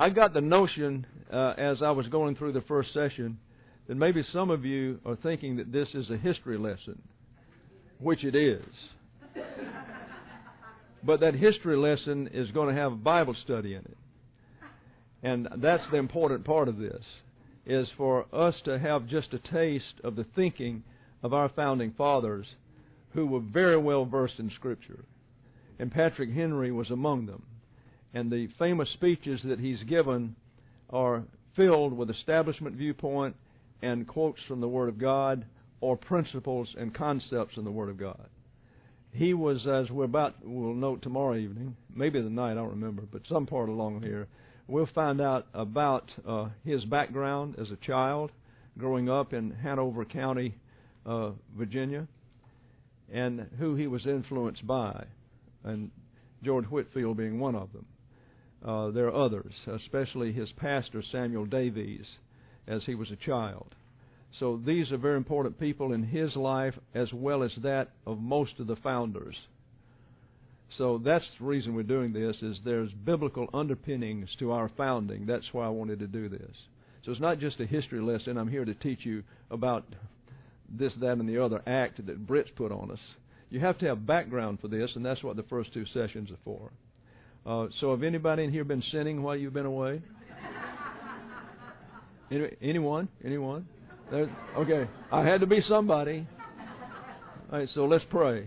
I got the notion as I was going through the first session that maybe some of you are thinking that this is a history lesson, which it is. But that history lesson is going to have a Bible study in it. And that's the important part of this, is for us to have just a taste of the thinking of our founding fathers who were very well versed in Scripture. And Patrick Henry was among them. And the famous speeches that he's given are filled with establishment viewpoint and quotes from the Word of God or principles and concepts in the Word of God. He was, as we'll note tomorrow evening, maybe the night, I don't remember, but some part along here, we'll find out about his background as a child, growing up in Hanover County, Virginia, and who he was influenced by, and George Whitefield being one of them. There are others, especially his pastor, Samuel Davies, as he was a child. So these are very important people in his life as well as that of most of the founders. So that's the reason we're doing this, is there's biblical underpinnings to our founding. That's why I wanted to do this. So it's not just a history lesson. I'm here to teach you about this, that, and the other act that Brits put on us. You have to have background for this, and that's what the first two sessions are for. So have anybody in here been sinning while you've been away? Anyone? Anyone? Okay, I had to be somebody. All right, so let's pray.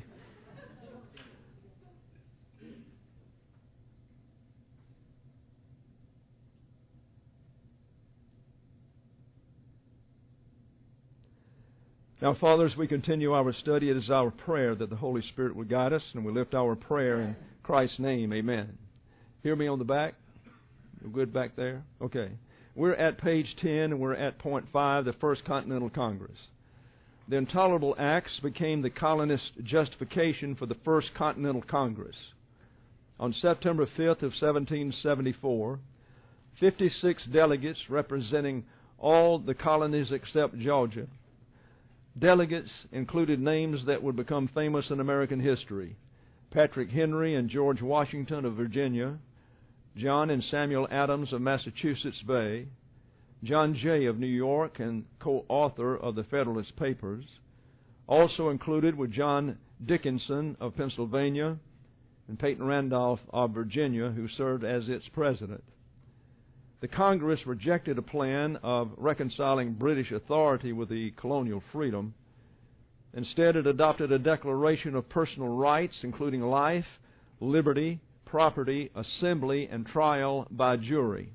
Now, Father, as we continue our study, it is our prayer that the Holy Spirit will guide us, and we lift our prayer in Christ's name. Amen. Hear me on the back? You're good back there? Okay. We're at page 10, and we're at point 5, the First Continental Congress. The Intolerable Acts became the colonists' justification for the First Continental Congress. On September 5th of 1774, 56 delegates representing all the colonies except Georgia. Delegates included names that would become famous in American history: Patrick Henry and George Washington of Virginia, John and Samuel Adams of Massachusetts Bay, John Jay of New York and co-author of the Federalist Papers. Also included were John Dickinson of Pennsylvania and Peyton Randolph of Virginia, who served as its president. The Congress rejected a plan of reconciling British authority with the colonial freedom. Instead, it adopted a declaration of personal rights, including life, liberty, property, assembly, and trial by jury.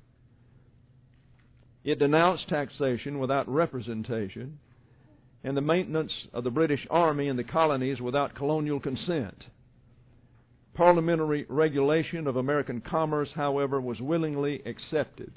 It denounced taxation without representation and the maintenance of the British Army in the colonies without colonial consent. Parliamentary regulation of American commerce, however, was willingly accepted.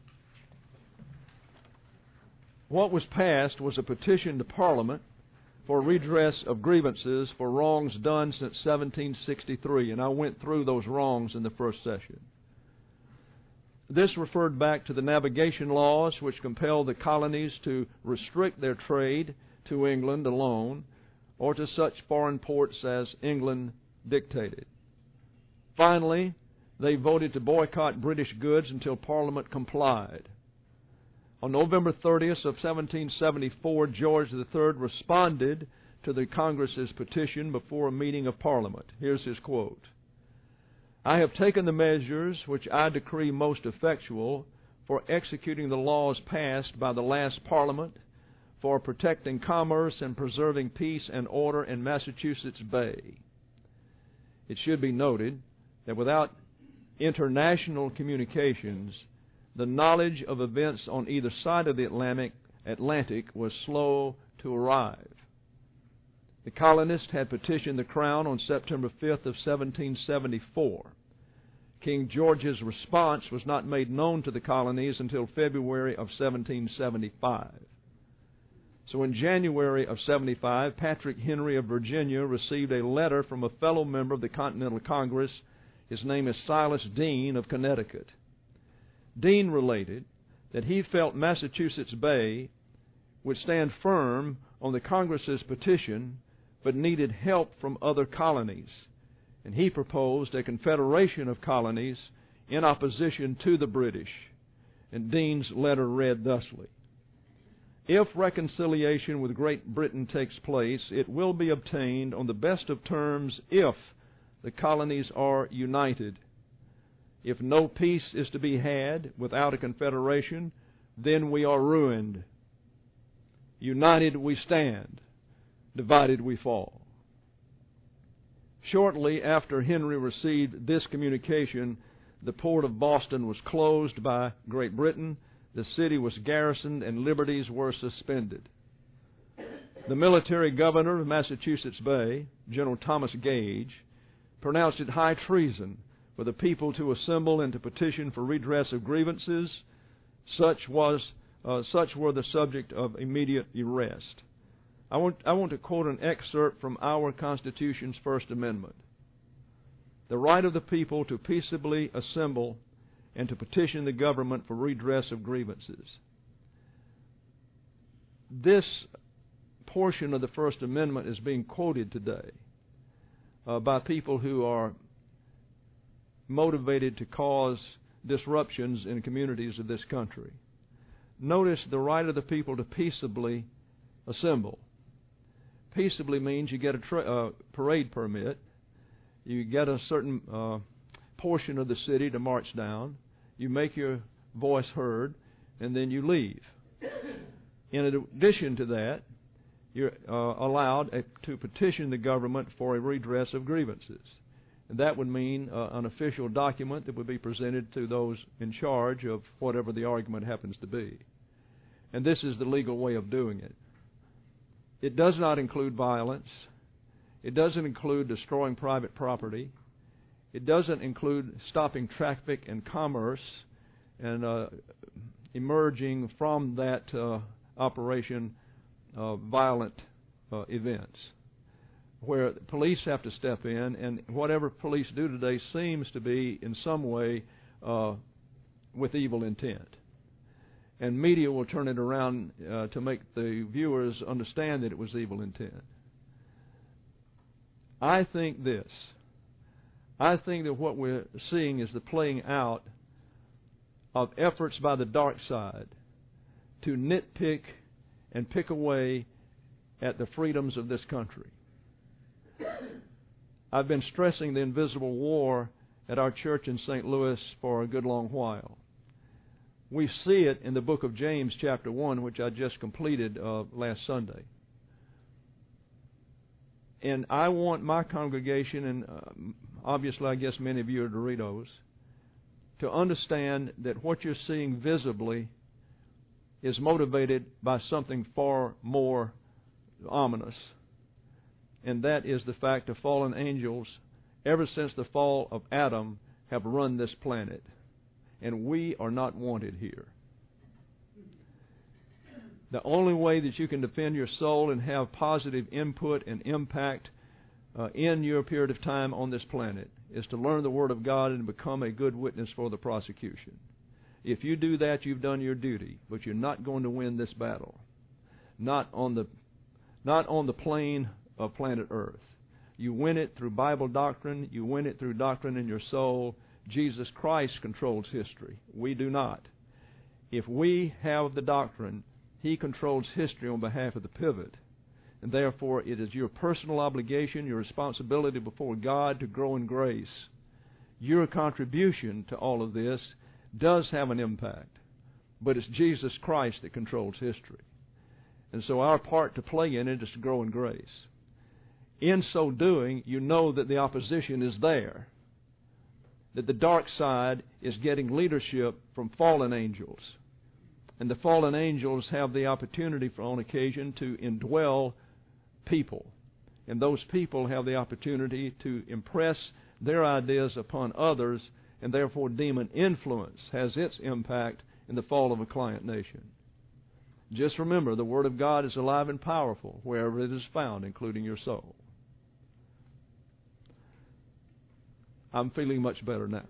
What was passed was a petition to Parliament for redress of grievances for wrongs done since 1763, and I went through those wrongs in the first session. This referred back to the navigation laws, which compelled the colonies to restrict their trade to England alone, or to such foreign ports as England dictated. Finally, they voted to boycott British goods until Parliament complied. On November 30th of 1774, George III responded to the Congress's petition before a meeting of Parliament. Here's his quote: "I have taken the measures which I decree most effectual for executing the laws passed by the last Parliament, for protecting commerce and preserving peace and order in Massachusetts Bay." It should be noted that without international communications, the knowledge of events on either side of the Atlantic was slow to arrive. The colonists had petitioned the Crown on September 5th of 1774. King George's response was not made known to the colonies until February of 1775. So in January of 75, Patrick Henry of Virginia received a letter from a fellow member of the Continental Congress. His name is Silas Deane of Connecticut. Deane related that he felt Massachusetts Bay would stand firm on the Congress's petition, but needed help from other colonies, and he proposed a confederation of colonies in opposition to the British. And Dean's letter read thusly: "If reconciliation with Great Britain takes place, it will be obtained on the best of terms if the colonies are united. If no peace is to be had without a confederation, then we are ruined. United we stand, divided we fall." Shortly after Henry received this communication, the port of Boston was closed by Great Britain, the city was garrisoned, and liberties were suspended. The military governor of Massachusetts Bay, General Thomas Gage, pronounced it high treason for the people to assemble and to petition for redress of grievances. Such were the subject of immediate arrest. I want to quote an excerpt from our Constitution's First Amendment. "The right of the people to peaceably assemble and to petition the government for redress of grievances." This portion of the First Amendment is being quoted today by people who are motivated to cause disruptions in communities of this country. Notice the right of the people to peaceably assemble. Peaceably means you get a parade permit, you get a certain portion of the city to march down, you make your voice heard, and then you leave. In addition to that, you're allowed to petition the government for a redress of grievances. And that would mean an official document that would be presented to those in charge of whatever the argument happens to be. And this is the legal way of doing it. It does not include violence. It doesn't include destroying private property. It doesn't include stopping traffic and commerce and emerging from that operation violent events, where the police have to step in, and whatever police do today seems to be in some way with evil intent. And media will turn it around to make the viewers understand that it was evil intent. I think this. I think that what we're seeing is the playing out of efforts by the dark side to nitpick and pick away at the freedoms of this country. I've been stressing the invisible war at our church in St. Louis for a good long while. We see it in the book of James, chapter 1, which I just completed last Sunday. And I want my congregation, and obviously I guess many of you are Doritos, to understand that what you're seeing visibly is motivated by something far more ominous. And that is the fact that fallen angels, ever since the fall of Adam, have run this planet. And we are not wanted here. The only way that you can defend your soul and have positive input and impact in your period of time on this planet is to learn the Word of God and become a good witness for the prosecution. If you do that, you've done your duty, but you're not going to win this battle. Not on the plane of planet Earth. You win it through Bible doctrine. You win it through doctrine in your soul. Jesus Christ controls history. We do not. If we have the doctrine, He controls history on behalf of the pivot. And therefore, it is your personal obligation, your responsibility before God to grow in grace. Your contribution to all of this does have an impact, but it's Jesus Christ that controls history. And so our part to play in it is to grow in grace. In so doing, you know that the opposition is there, that the dark side is getting leadership from fallen angels. And the fallen angels have the opportunity, on occasion, to indwell people. And those people have the opportunity to impress their ideas upon others, and therefore demon influence has its impact in the fall of a client nation. Just remember, the Word of God is alive and powerful wherever it is found, including your soul. I'm feeling much better now.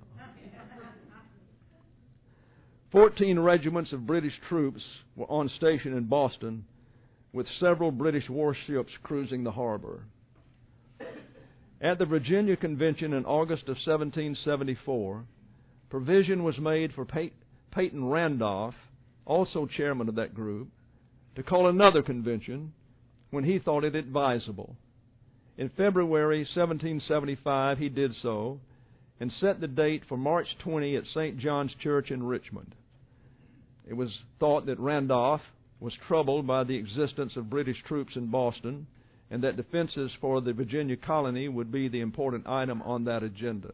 14 regiments of British troops were on station in Boston, with several British warships cruising the harbor. At the Virginia Convention in August of 1774, provision was made for Peyton Randolph, also chairman of that group, to call another convention when he thought it advisable. In February 1775, he did so and set the date for March 20 at St. John's Church in Richmond. It was thought that Randolph was troubled by the existence of British troops in Boston and that defenses for the Virginia colony would be the important item on that agenda.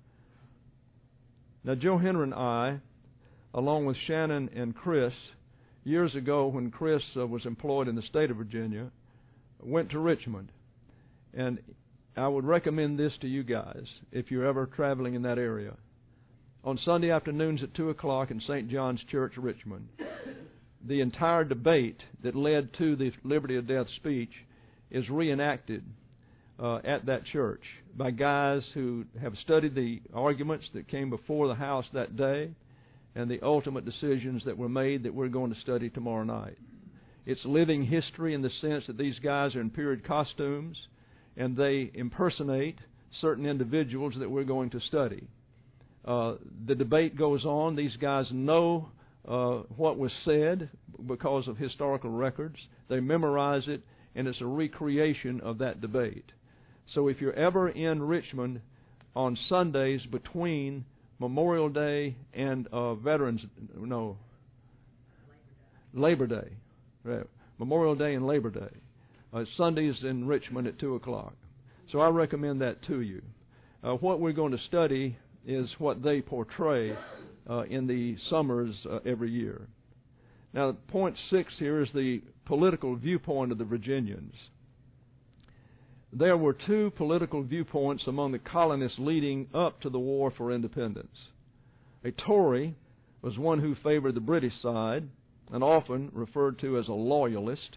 Now, Joe Henry and I, along with Shannon and Chris, years ago when Chris was employed in the state of Virginia, went to Richmond. And I would recommend this to you guys if you're ever traveling in that area. On Sunday afternoons at 2 o'clock in St. John's Church, Richmond, the entire debate that led to the Liberty or Death speech is reenacted at that church by guys who have studied the arguments that came before the House that day and the ultimate decisions that were made that we're going to study tomorrow night. It's living history in the sense that these guys are in period costumes and they impersonate certain individuals that we're going to study. The debate goes on. These guys know what was said because of historical records. They memorize it, and it's a recreation of that debate. So if you're ever in Richmond on Sundays between Memorial Day and Labor Day. Right. Memorial Day and Labor Day. Sundays in Richmond at 2 o'clock. So I recommend that to you. What we're going to study is what they portray in the summers every year. Now, point 6 here is the political viewpoint of the Virginians. There were two political viewpoints among the colonists leading up to the War for Independence. A Tory was one who favored the British side and often referred to as a loyalist.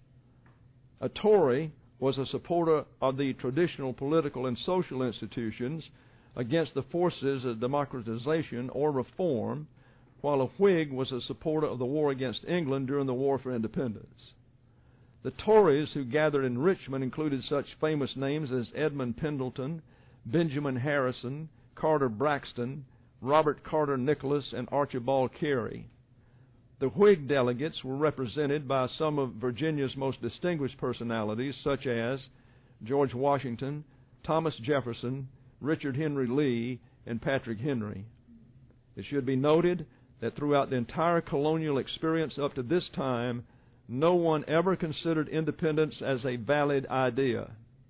A Tory was a supporter of the traditional political and social institutions against the forces of democratization or reform, while a Whig was a supporter of the war against England during the War for Independence. The Tories who gathered in Richmond included such famous names as Edmund Pendleton, Benjamin Harrison, Carter Braxton, Robert Carter Nicholas, and Archibald Carey. The Whig delegates were represented by some of Virginia's most distinguished personalities, such as George Washington, Thomas Jefferson, Richard Henry Lee, and Patrick Henry. It should be noted that throughout the entire colonial experience up to this time, no one ever considered independence as a valid idea.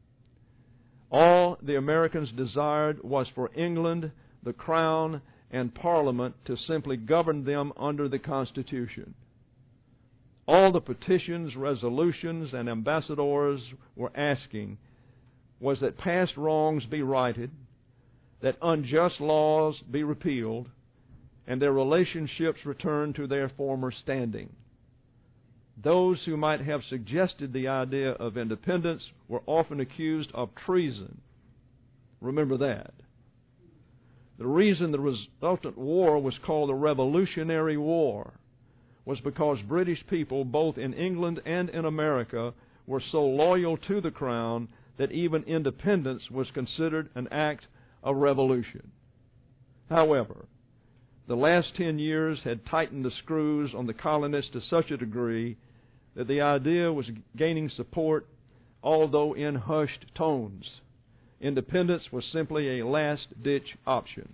All the Americans desired was for England, the Crown, and Parliament to simply govern them under the Constitution. All the petitions, resolutions, and ambassadors were asking was that past wrongs be righted, that unjust laws be repealed, and their relationships returned to their former standing. Those who might have suggested the idea of independence were often accused of treason. Remember that. The reason the resultant war was called the Revolutionary War was because British people, both in England and in America, were so loyal to the Crown that even independence was considered an act of revolution. However, the last 10 years had tightened the screws on the colonists to such a degree that the idea was gaining support, although in hushed tones. Independence was simply a last-ditch option.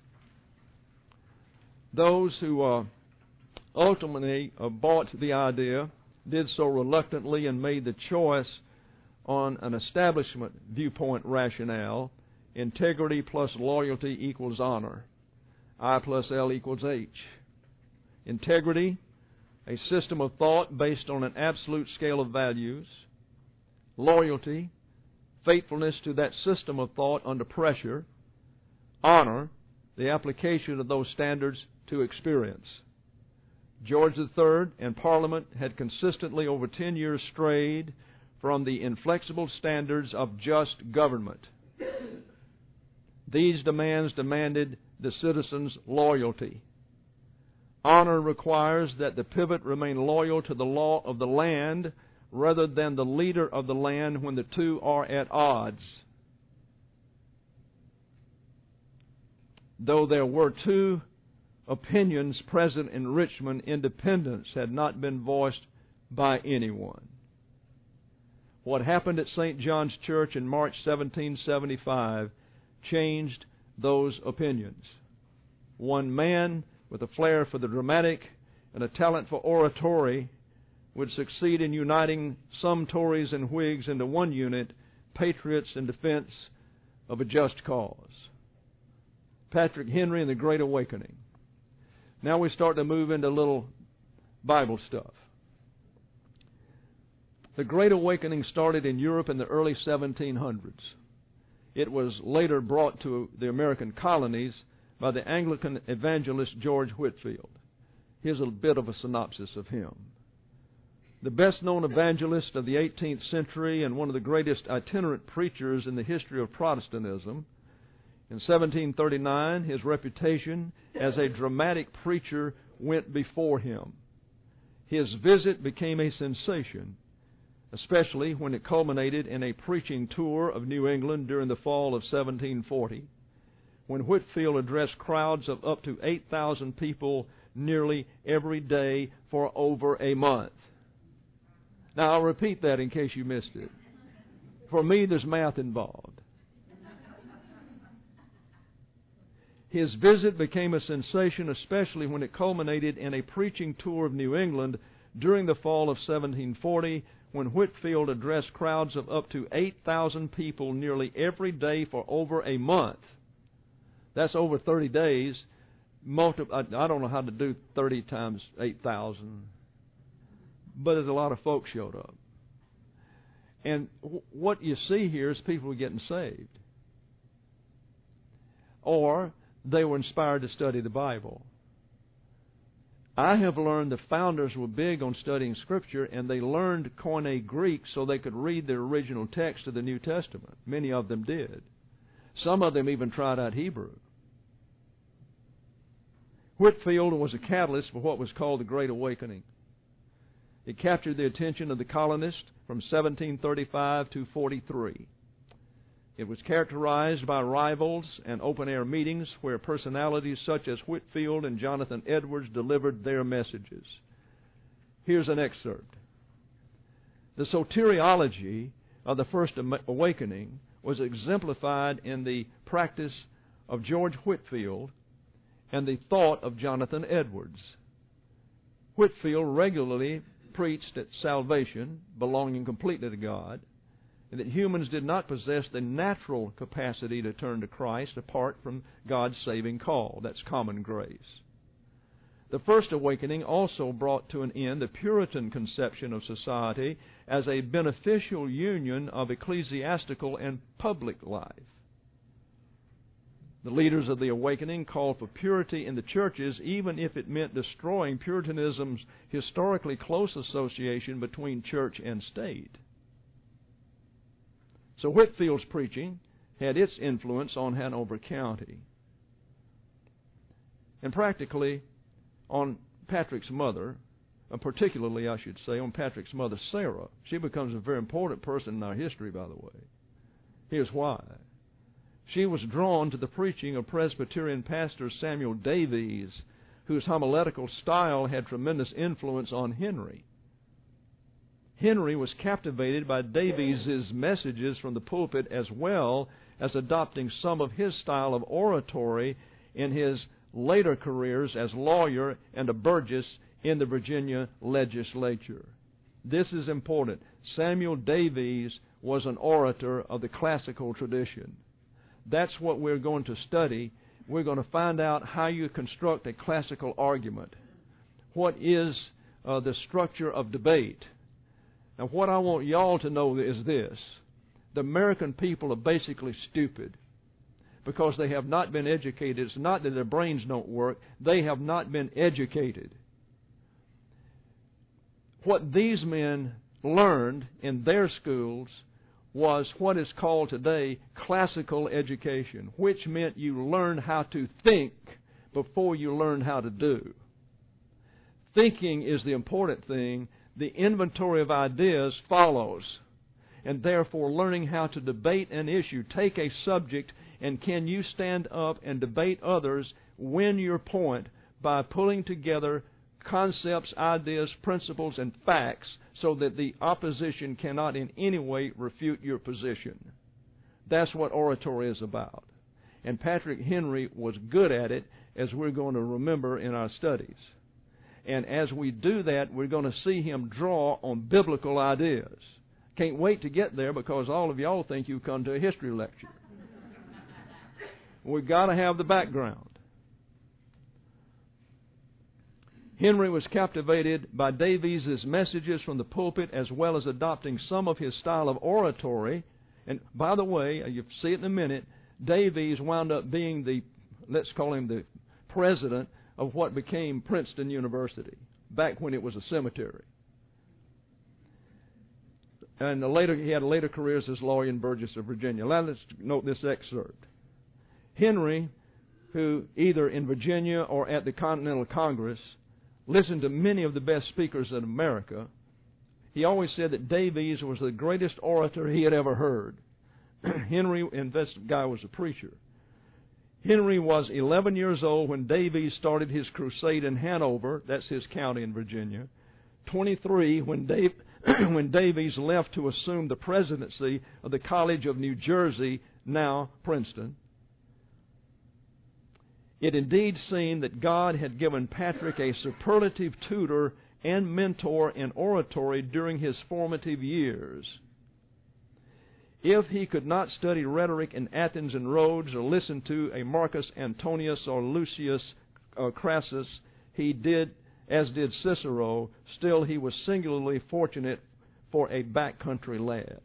Those who ultimately bought the idea did so reluctantly and made the choice on an establishment viewpoint rationale: integrity plus loyalty equals honor. I plus L equals H. Integrity, a system of thought based on an absolute scale of values. Loyalty, faithfulness to that system of thought under pressure. Honor, the application of those standards to experience. George III and Parliament had consistently over 10 years strayed from the inflexible standards of just government. These demands demanded the citizens' loyalty. Honor requires that the pivot remain loyal to the law of the land rather than the leader of the land when the two are at odds. though there were two opinions present in Richmond, independence had not been voiced by anyone. What happened at St. John's Church in March 1775 changed those opinions. One man with a flair for the dramatic and a talent for oratory would succeed in uniting some Tories and Whigs into one unit, patriots in defense of a just cause. Patrick Henry and the Great Awakening. Now we start to move into little Bible stuff. The Great Awakening started in Europe in the early 1700s. It was later brought to the American colonies by the Anglican evangelist George Whitefield. Here's a bit of a synopsis of him. The best-known evangelist of the 18th century and one of the greatest itinerant preachers in the history of Protestantism, in 1739 his reputation as a dramatic preacher went before him. His visit became a sensation, especially when it culminated in a preaching tour of New England during the fall of 1740, when Whitefield addressed crowds of up to 8,000 people nearly every day for over a month. Now, I'll repeat that in case you missed it. For me, there's math involved. His visit became a sensation, especially when it culminated in a preaching tour of New England during the fall of 1740, when Whitefield addressed crowds of up to 8,000 people nearly every day for over a month. That's over 30 days. I don't know how to do 30 times 8,000, but there's a lot of folks showed up. And what you see here is people were getting saved. Or they were inspired to study the Bible. I have learned the founders were big on studying Scripture, and they learned Koine Greek so they could read the original text of the New Testament. Many of them did. Some of them even tried out Hebrew. Whitefield was a catalyst for what was called the Great Awakening. It captured the attention of the colonists from 1735 to 43. It was characterized by rivals and open-air meetings where personalities such as Whitefield and Jonathan Edwards delivered their messages. Here's an excerpt. The soteriology of the First Awakening was exemplified in the practice of George Whitefield and the thought of Jonathan Edwards. Whitefield regularly preached that salvation, belonging completely to God, and that humans did not possess the natural capacity to turn to Christ apart from God's saving call. That's common grace. The First Awakening also brought to an end the Puritan conception of society as a beneficial union of ecclesiastical and public life. The leaders of the Awakening called for purity in the churches, even if it meant destroying Puritanism's historically close association between church and state. So Whitefield's preaching had its influence on Hanover County. And practically on Patrick's mother, particularly I should say on Patrick's mother, Sarah. She becomes a very important person in our history, by the way. Here's why. She was drawn to the preaching of Presbyterian pastor Samuel Davies, whose homiletical style had tremendous influence on Henry. Henry was captivated by Davies' messages from the pulpit, as well as adopting some of his style of oratory in his later careers as lawyer and a burgess in the Virginia legislature. This is important. Samuel Davies was an orator of the classical tradition. That's what we're going to study. We're going to find out how you construct a classical argument. What is the structure of debate? Now, what I want y'all to know is this. The American people are basically stupid because they have not been educated. It's not that their brains don't work. They have not been educated. What these men learned in their schools was what is called today classical education, which meant you learned how to think before you learned how to do. Thinking is the important thing. The inventory of ideas follows. And therefore, learning how to debate an issue, take a subject And can you stand up and debate others, win your point by pulling together concepts, ideas, principles, and facts so that the opposition cannot in any way refute your position? That's what oratory is about. And Patrick Henry was good at it, as we're going to remember in our studies. And as we do that, we're going to see him draw on biblical ideas. Can't wait to get there, because all of y'all think you've come to a history lecture. We've got to have the background. Henry was captivated by Davies' messages from the pulpit, as well as adopting some of his style of oratory. And by the way, you'll see it in a minute, Davies wound up being the, let's call him the president of what became Princeton University, back when it was a cemetery. And he had later careers as lawyer in Burgess of Virginia. Now let's note this excerpt. Henry, who either in Virginia or at the Continental Congress listened to many of the best speakers in America, he always said that Davies was the greatest orator he had ever heard. Henry, and this guy was a preacher. Henry was 11 years old when Davies started his crusade in Hanover, that's his county in Virginia. 23 when Davies left to assume the presidency of the College of New Jersey, now Princeton. It indeed seemed that God had given Patrick a superlative tutor and mentor in oratory during his formative years. If he could not study rhetoric in Athens and Rhodes, or listen to a Marcus Antonius or Lucius Crassus, as did Cicero, still he was singularly fortunate for a backcountry lad.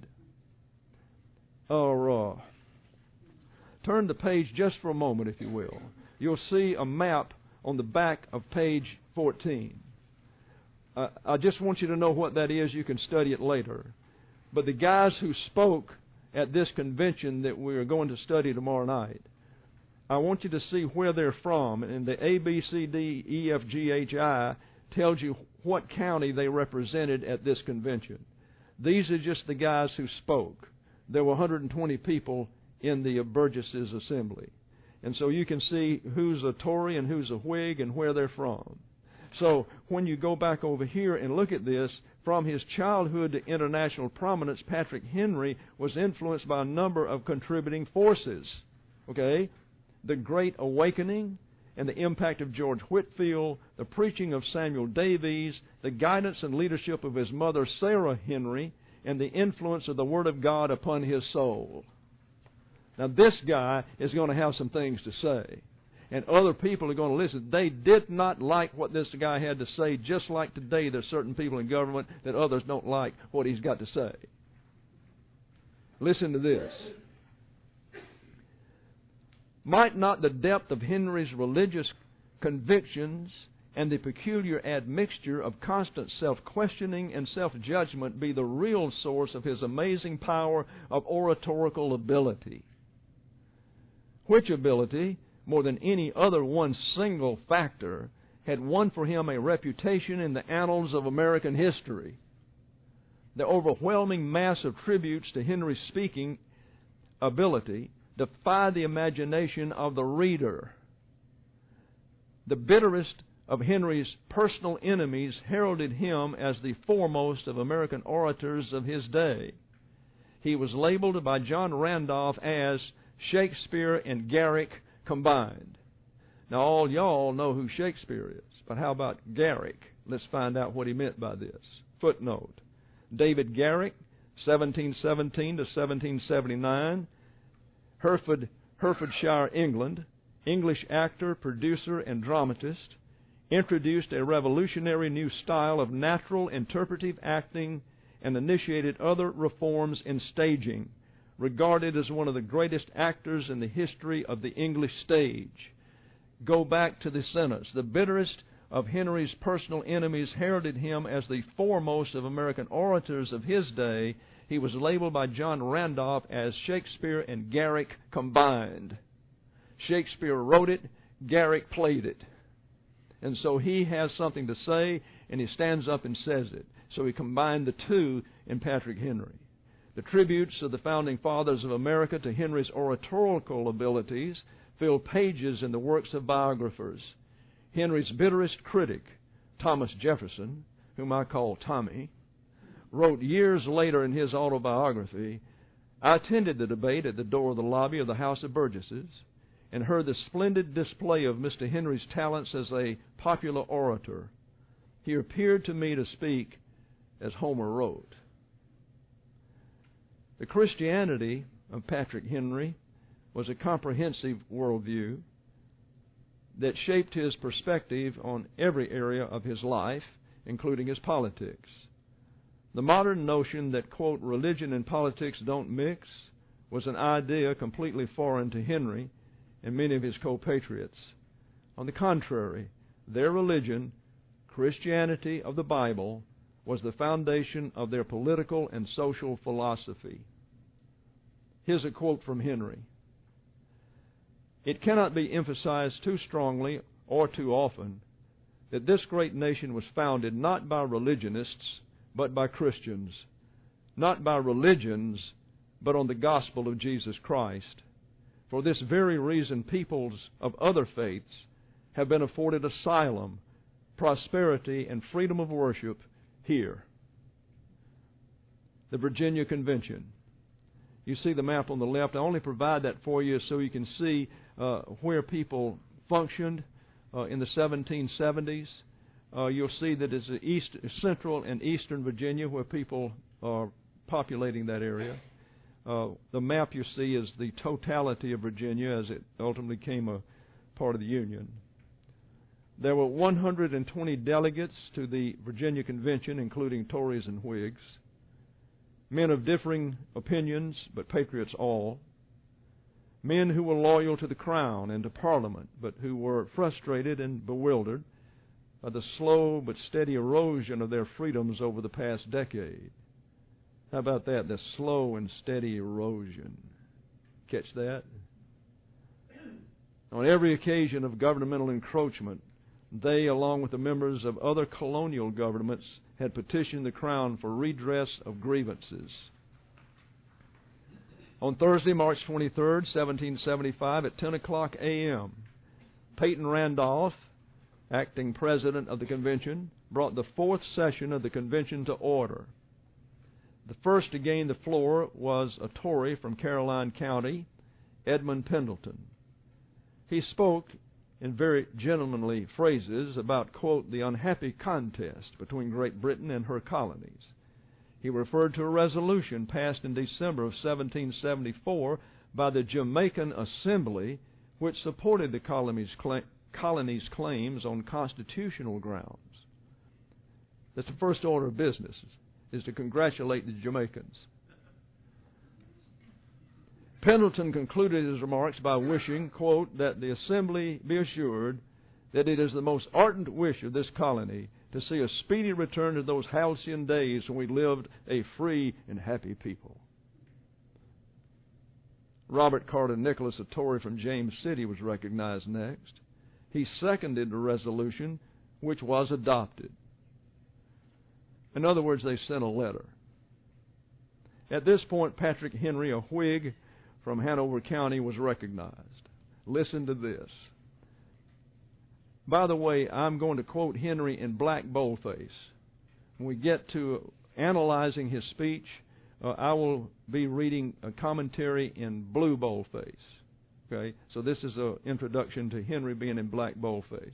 Turn the page just for a moment, if you will. You'll see a map on the back of page 14. I just want you to know what that is. You can study it later. But the guys who spoke at this convention that we are going to study tomorrow night, I want you to see where they're from. And the A, B, C, D, E, F, G, H, I tells you what county they represented at this convention. These are just the guys who spoke. There were 120 people in the Burgess's assembly. And so you can see who's a Tory and who's a Whig and where they're from. So when you go back over here and look at this, from his childhood to international prominence, Patrick Henry was influenced by a number of contributing forces. Okay? The Great Awakening and the impact of George Whitefield, the preaching of Samuel Davies, the guidance and leadership of his mother, Sarah Henry, and the influence of the Word of God upon his soul. Now this guy is going to have some things to say. And other people are going to listen. They did not like what this guy had to say, just like today there's certain people in government that others don't like what he's got to say. Listen to this. Might not the depth of Henry's religious convictions and the peculiar admixture of constant self-questioning and self-judgment be the real source of his amazing power of oratorical ability? Which ability, more than any other one single factor, had won for him a reputation in the annals of American history. The overwhelming mass of tributes to Henry's speaking ability defied the imagination of the reader. The bitterest of Henry's personal enemies heralded him as the foremost of American orators of his day. He was labeled by John Randolph as Shakespeare and Garrick combined. Now, all y'all know who Shakespeare is, but how about Garrick? Let's find out what he meant by this. Footnote. David Garrick, 1717 to 1779, Herefordshire, England, English actor, producer, and dramatist, introduced a revolutionary new style of natural interpretive acting and initiated other reforms in staging, regarded as one of the greatest actors in the history of the English stage. Go back to the sentence. The bitterest of Henry's personal enemies heralded him as the foremost of American orators of his day. He was labeled by John Randolph as Shakespeare and Garrick combined. Shakespeare wrote it, Garrick played it. And so he has something to say, and he stands up and says it. So he combined the two in Patrick Henry. The tributes of the Founding Fathers of America to Henry's oratorical abilities fill pages in the works of biographers. Henry's bitterest critic, Thomas Jefferson, whom I call Tommy, wrote years later in his autobiography, "I attended the debate at the door of the lobby of the House of Burgesses and heard the splendid display of Mr. Henry's talents as a popular orator. He appeared to me to speak as Homer wrote." The Christianity of Patrick Henry was a comprehensive worldview that shaped his perspective on every area of his life, including his politics. The modern notion that, quote, religion and politics don't mix was an idea completely foreign to Henry and many of his co-patriots. On the contrary, their religion, Christianity of the Bible, was the foundation of their political and social philosophy. Here's a quote from Henry. "It cannot be emphasized too strongly or too often that this great nation was founded not by religionists, but by Christians, not by religions, but on the gospel of Jesus Christ. For this very reason, peoples of other faiths have been afforded asylum, prosperity, and freedom of worship here." The Virginia Convention. You see the map on the left. I only provide that for you so you can see where people functioned in the 1770s. You'll see that it's central and eastern Virginia where people are populating that area. The map you see is the totality of Virginia as it ultimately became a part of the Union. There were 120 delegates to the Virginia Convention, including Tories and Whigs. Men of differing opinions, but patriots all. Men who were loyal to the Crown and to Parliament, but who were frustrated and bewildered by the slow but steady erosion of their freedoms over the past decade. How about that? The slow and steady erosion. Catch that? On every occasion of governmental encroachment, they, along with the members of other colonial governments, had petitioned the Crown for redress of grievances. On Thursday, March 23rd, 1775, at 10 o'clock a.m., Peyton Randolph, acting president of the convention, brought the fourth session of the convention to order. The first to gain the floor was a Tory from Caroline County, Edmund Pendleton. He spoke in very gentlemanly phrases about, quote, the unhappy contest between Great Britain and her colonies. He referred to a resolution passed in December of 1774 by the Jamaican Assembly, which supported the colony's claims on constitutional grounds. That's the first order of business, is to congratulate the Jamaicans. Pendleton concluded his remarks by wishing, quote, that the Assembly be assured that it is the most ardent wish of this colony to see a speedy return to those halcyon days when we lived a free and happy people. Robert Carter Nicholas, a Tory from James City, was recognized next. He seconded the resolution, which was adopted. In other words, they sent a letter. At this point, Patrick Henry, a Whig from Hanover County, was recognized. Listen to this. By the way, I'm going to quote Henry in black boldface. When we get to analyzing his speech, I will be reading a commentary in blue boldface. Okay? So this is an introduction to Henry being in black boldface.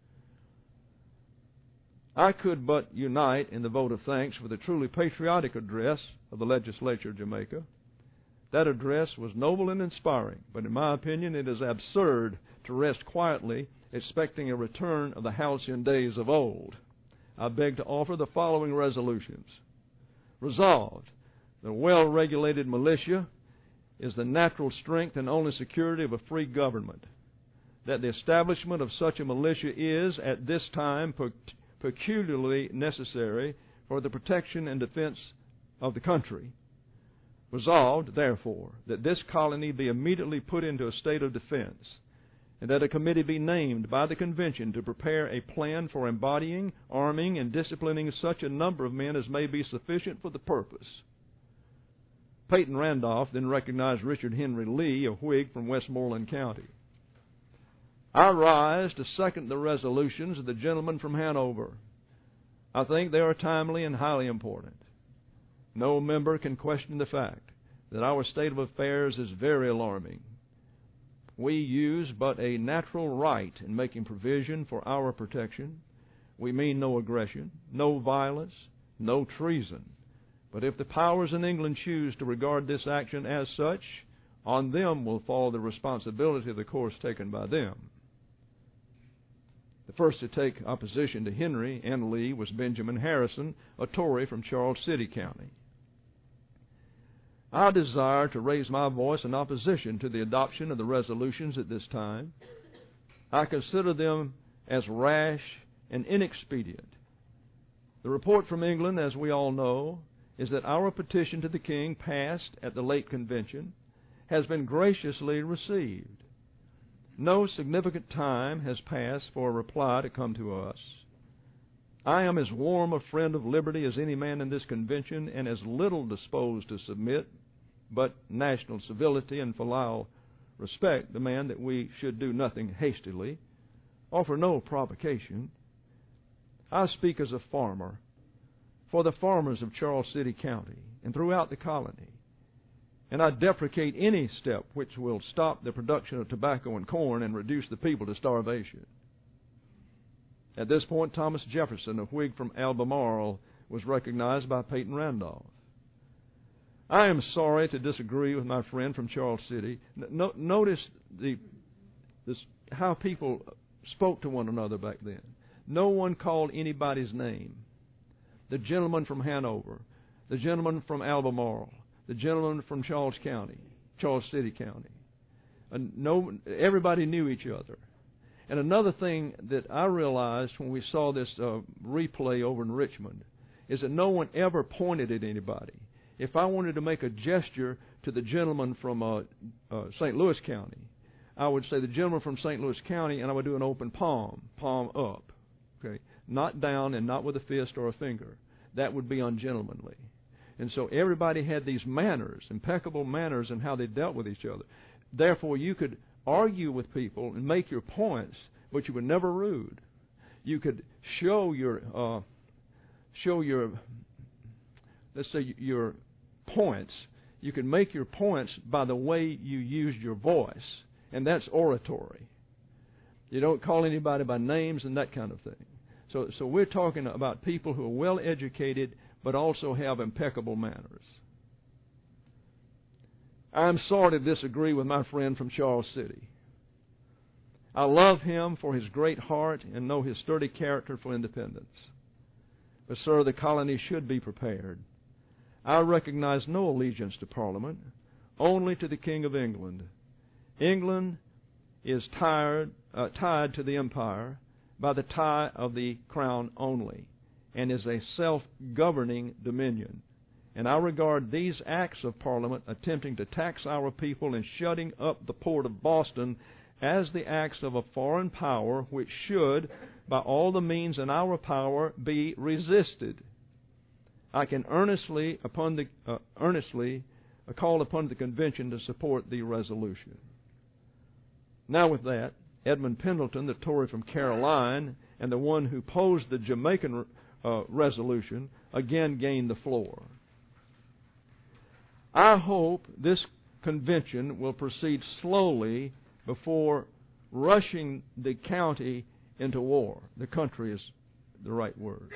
I could but unite in the vote of thanks for the truly patriotic address of the legislature of Jamaica. That address was noble and inspiring, but in my opinion it is absurd to rest quietly expecting a return of the halcyon days of old. I beg to offer the following resolutions. Resolved, the well-regulated militia is the natural strength and only security of a free government. That the establishment of such a militia is, at this time, peculiarly necessary for the protection and defense of the country. Resolved, therefore, that this colony be immediately put into a state of defense, and that a committee be named by the convention to prepare a plan for embodying, arming, and disciplining such a number of men as may be sufficient for the purpose. Peyton Randolph then recognized Richard Henry Lee, a Whig from Westmoreland County. I rise to second the resolutions of the gentleman from Hanover. I think they are timely and highly important. No member can question the fact that our state of affairs is very alarming. We use but a natural right in making provision for our protection. We mean no aggression, no violence, no treason. But if the powers in England choose to regard this action as such, on them will fall the responsibility of the course taken by them. The first to take opposition to Henry and Lee was Benjamin Harrison, a Tory from Charles City County. I desire to raise my voice in opposition to the adoption of the resolutions at this time. I consider them as rash and inexpedient. The report from England, as we all know, is that our petition to the King, passed at the late convention, has been graciously received. No significant time has passed for a reply to come to us. I am as warm a friend of liberty as any man in this convention, and as little disposed to submit, but national civility and filial respect demand that we should do nothing hastily, offer no provocation. I speak as a farmer, for the farmers of Charles City County and throughout the colony, and I deprecate any step which will stop the production of tobacco and corn and reduce the people to starvation. At this point, Thomas Jefferson, a Whig from Albemarle, was recognized by Peyton Randolph. I am sorry to disagree with my friend from Charles City. Notice how people spoke to one another back then. No one called anybody's name. The gentleman from Hanover, the gentleman from Albemarle, the gentleman from Charles City County. Everybody knew each other. And another thing that I realized when we saw this replay over in Richmond is that no one ever pointed at anybody. If I wanted to make a gesture to the gentleman from St. Louis County, I would say the gentleman from St. Louis County, and I would do an open palm up, okay, not down and not with a fist or a finger. That would be ungentlemanly. And so everybody had these manners, impeccable manners in how they dealt with each other. Therefore, you could argue with people and make your points, but you were never rude. You could show your let's say your points. You can make your points by the way you used your voice, and that's oratory. You don't call anybody by names and that kind of thing. So we're talking about people who are well educated but also have impeccable manners. I'm sorry to disagree with my friend from Charles City. I love him for his great heart and know his sturdy character for independence. But, sir, the colony should be prepared. I recognize no allegiance to Parliament, only to the King of England. England is tied to the empire by the tie of the crown only, and is a self-governing dominion. And I regard these acts of Parliament attempting to tax our people and shutting up the port of Boston as the acts of a foreign power which should, by all the means in our power, be resisted. I can earnestly call upon the convention to support the resolution. Now with that, Edmund Pendleton, the Tory from Caroline, and the one who opposed the Jamaican resolution, again gained the floor. I hope this convention will proceed slowly before rushing the county into war. The country is the right word.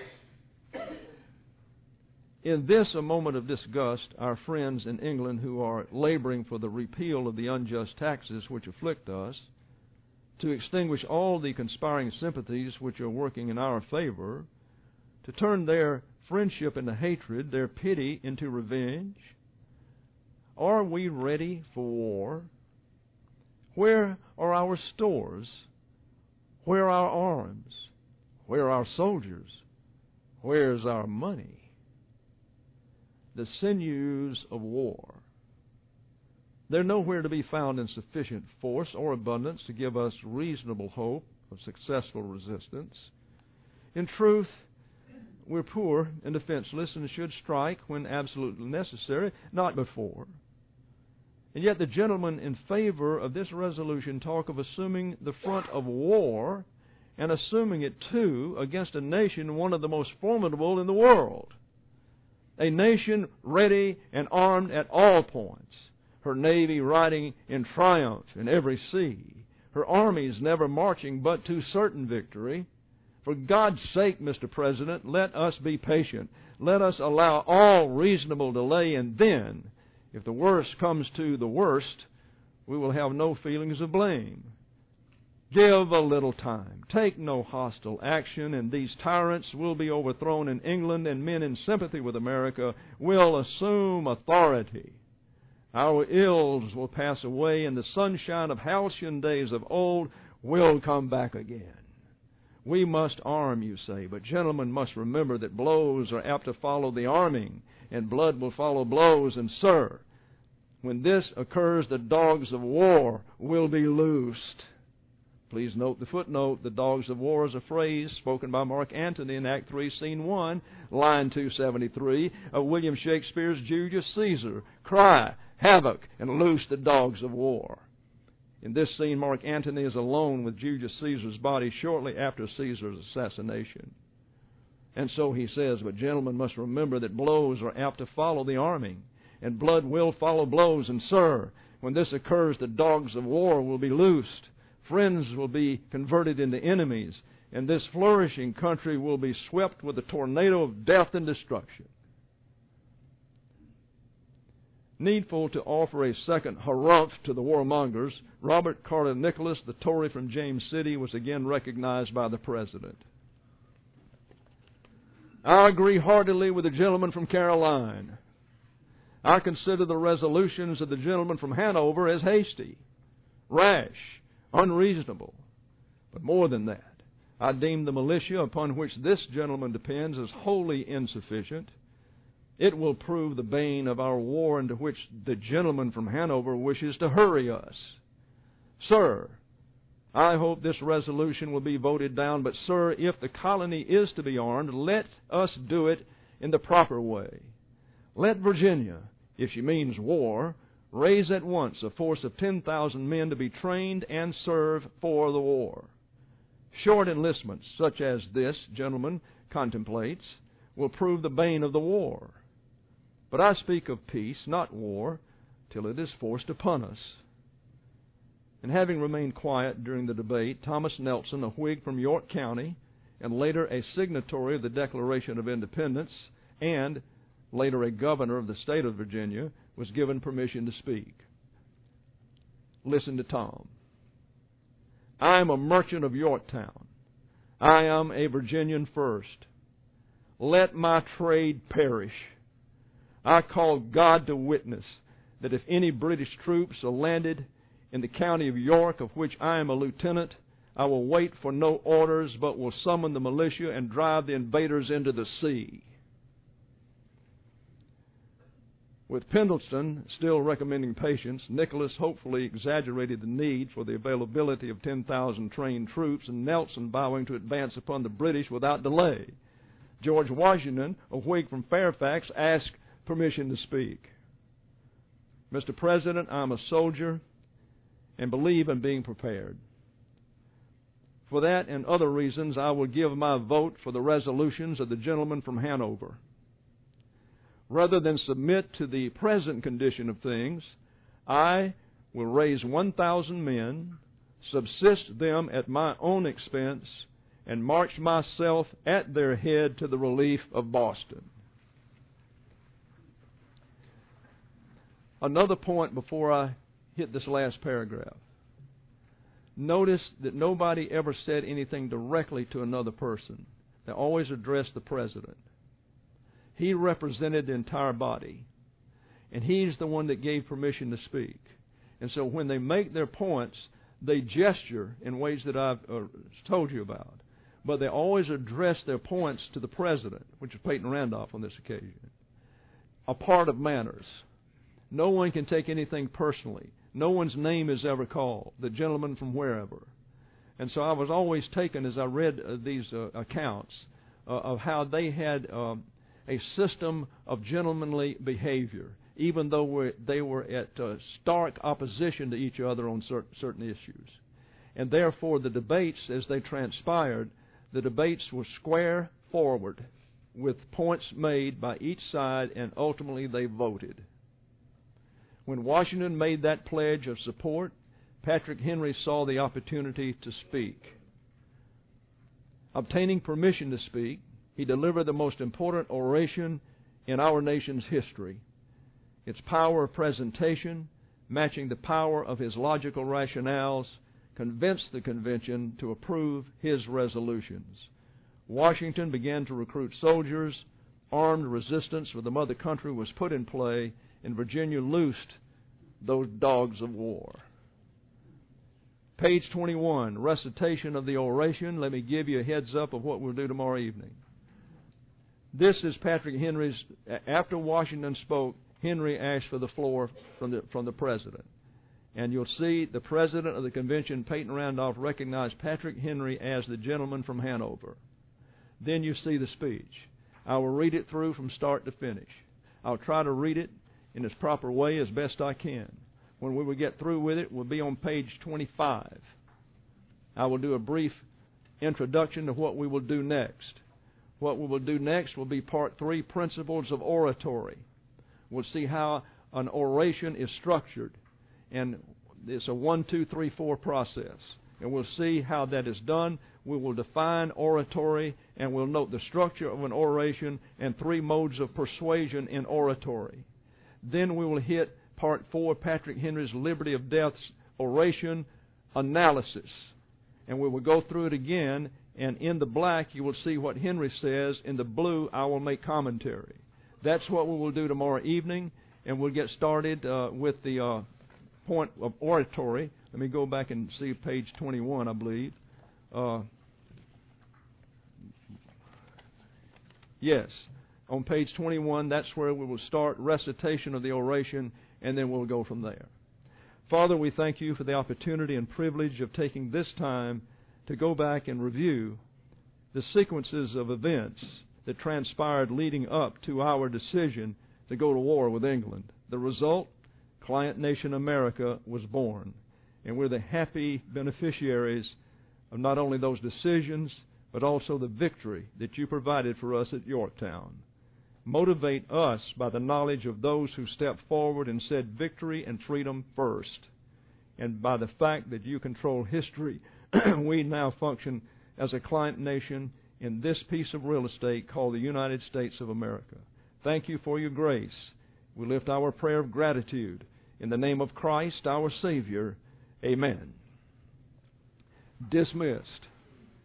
In this, a moment of disgust, our friends in England who are laboring for the repeal of the unjust taxes which afflict us, to extinguish all the conspiring sympathies which are working in our favor, to turn their friendship into hatred, their pity into revenge. Are we ready for war? Where are our stores? Where are our arms? Where are our soldiers? Where is our money? The sinews of war. They're nowhere to be found in sufficient force or abundance to give us reasonable hope of successful resistance. In truth, we're poor and defenseless and should strike when absolutely necessary, not before. And yet the gentlemen in favor of this resolution talk of assuming the front of war, and assuming it, too, against a nation one of the most formidable in the world. A nation ready and armed at all points. Her navy riding in triumph in every sea. Her armies never marching but to certain victory. For God's sake, Mr. President, let us be patient. Let us allow all reasonable delay, and then, if the worst comes to the worst, we will have no feelings of blame. Give a little time. Take no hostile action, and these tyrants will be overthrown in England, and men in sympathy with America will assume authority. Our ills will pass away, and the sunshine of halcyon days of old will come back again. We must arm, you say, but gentlemen must remember that blows are apt to follow the arming, and blood will follow blows, and, sir, when this occurs, the dogs of war will be loosed. Please note the footnote. The dogs of war is a phrase spoken by Mark Antony in Act 3, Scene 1, line 273 of William Shakespeare's Julius Caesar. Cry, havoc, and loose the dogs of war. In this scene, Mark Antony is alone with Julius Caesar's body shortly after Caesar's assassination. And so he says, but gentlemen must remember that blows are apt to follow the arming, and blood will follow blows. And, sir, when this occurs, the dogs of war will be loosed. Friends will be converted into enemies, and this flourishing country will be swept with a tornado of death and destruction. Needful to offer a second harumph to the warmongers, Robert Carter Nicholas, the Tory from James City, was again recognized by the President. I agree heartily with the gentleman from Caroline. I consider the resolutions of the gentleman from Hanover as hasty, rash, unreasonable. But more than that, I deem the militia upon which this gentleman depends as wholly insufficient. It will prove the bane of our war into which the gentleman from Hanover wishes to hurry us. Sir, I hope this resolution will be voted down, but, sir, if the colony is to be armed, let us do it in the proper way. Let Virginia, if she means war, raise at once a force of 10,000 men to be trained and serve for the war. Short enlistments, such as this gentleman contemplates, will prove the bane of the war. But I speak of peace, not war, till it is forced upon us. And having remained quiet during the debate, Thomas Nelson, a Whig from York County, and later a signatory of the Declaration of Independence, and later a governor of the state of Virginia, was given permission to speak. Listen to Tom. I am a merchant of Yorktown. I am a Virginian first. Let my trade perish. I call God to witness that if any British troops are landed in the county of York, of which I am a lieutenant, I will wait for no orders, but will summon the militia and drive the invaders into the sea. With Pendleton still recommending patience, Nicholas hopefully exaggerated the need for the availability of 10,000 trained troops, and Nelson vowing to advance upon the British without delay. George Washington, a Whig from Fairfax, asked permission to speak. Mr. President, I'm a soldier and believe in being prepared. For that and other reasons, I will give my vote for the resolutions of the gentleman from Hanover. Rather than submit to the present condition of things, I will raise 1,000 men, subsist them at my own expense, and march myself at their head to the relief of Boston. Another point before I hit this last paragraph. Notice that nobody ever said anything directly to another person. They always addressed the President. He represented the entire body, and he's the one that gave permission to speak. And so when they make their points, they gesture in ways that I've told you about. But they always address their points to the President, which is Peyton Randolph on this occasion. A part of manners. No one can take anything personally. No one's name is ever called, the gentleman from wherever. And so I was always taken, as I read these accounts, of how they had a system of gentlemanly behavior, even though they were at stark opposition to each other on certain issues. And therefore, the debates, as they transpired, the debates were square forward, with points made by each side, and ultimately they voted. When Washington made that pledge of support, Patrick Henry saw the opportunity to speak. Obtaining permission to speak, he delivered the most important oration in our nation's history. Its power of presentation, matching the power of his logical rationales, convinced the convention to approve his resolutions. Washington began to recruit soldiers. Armed resistance for the mother country was put in play, and Virginia loosed those dogs of war. Page 21, recitation of the oration. Let me give you a heads up of what we'll do tomorrow evening. This is Patrick Henry's. After Washington spoke, Henry asked for the floor from the president. And you'll see the president of the convention, Peyton Randolph, recognized Patrick Henry as the gentleman from Hanover. Then you see the speech. I will read it through from start to finish. I'll try to read it in its proper way as best I can. When we will get through with it, we'll be on page 25. I will do a brief introduction to what we will do next. What we will do next will be part 3, principles of oratory. We'll see how an oration is structured. And it's a 1, 2, 3, 4 process. And we'll see how that is done. We will define oratory, and we'll note the structure of an oration and 3 modes of persuasion in oratory. Then we will hit part 4, Patrick Henry's Liberty of Death's oration analysis. And we will go through it again, and in the black you will see what Henry says. In the blue I will make commentary. That's what we will do tomorrow evening, and we'll get started with the point of oratory. Let me go back and see page 21, I believe. Yes, on page 21, that's where we will start recitation of the oration, and then we'll go from there. Father, we thank you for the opportunity and privilege of taking this time to go back and review the sequences of events that transpired leading up to our decision to go to war with England. The result, Client Nation America was born, and we're the happy beneficiaries of not only those decisions, but also the victory that you provided for us at Yorktown. Motivate us by the knowledge of those who stepped forward and said victory and freedom first. And by the fact that you control history, we now function as a client nation in this piece of real estate called the United States of America. Thank you for your grace. We lift our prayer of gratitude in the name of Christ, our Savior. Amen. Dismissed.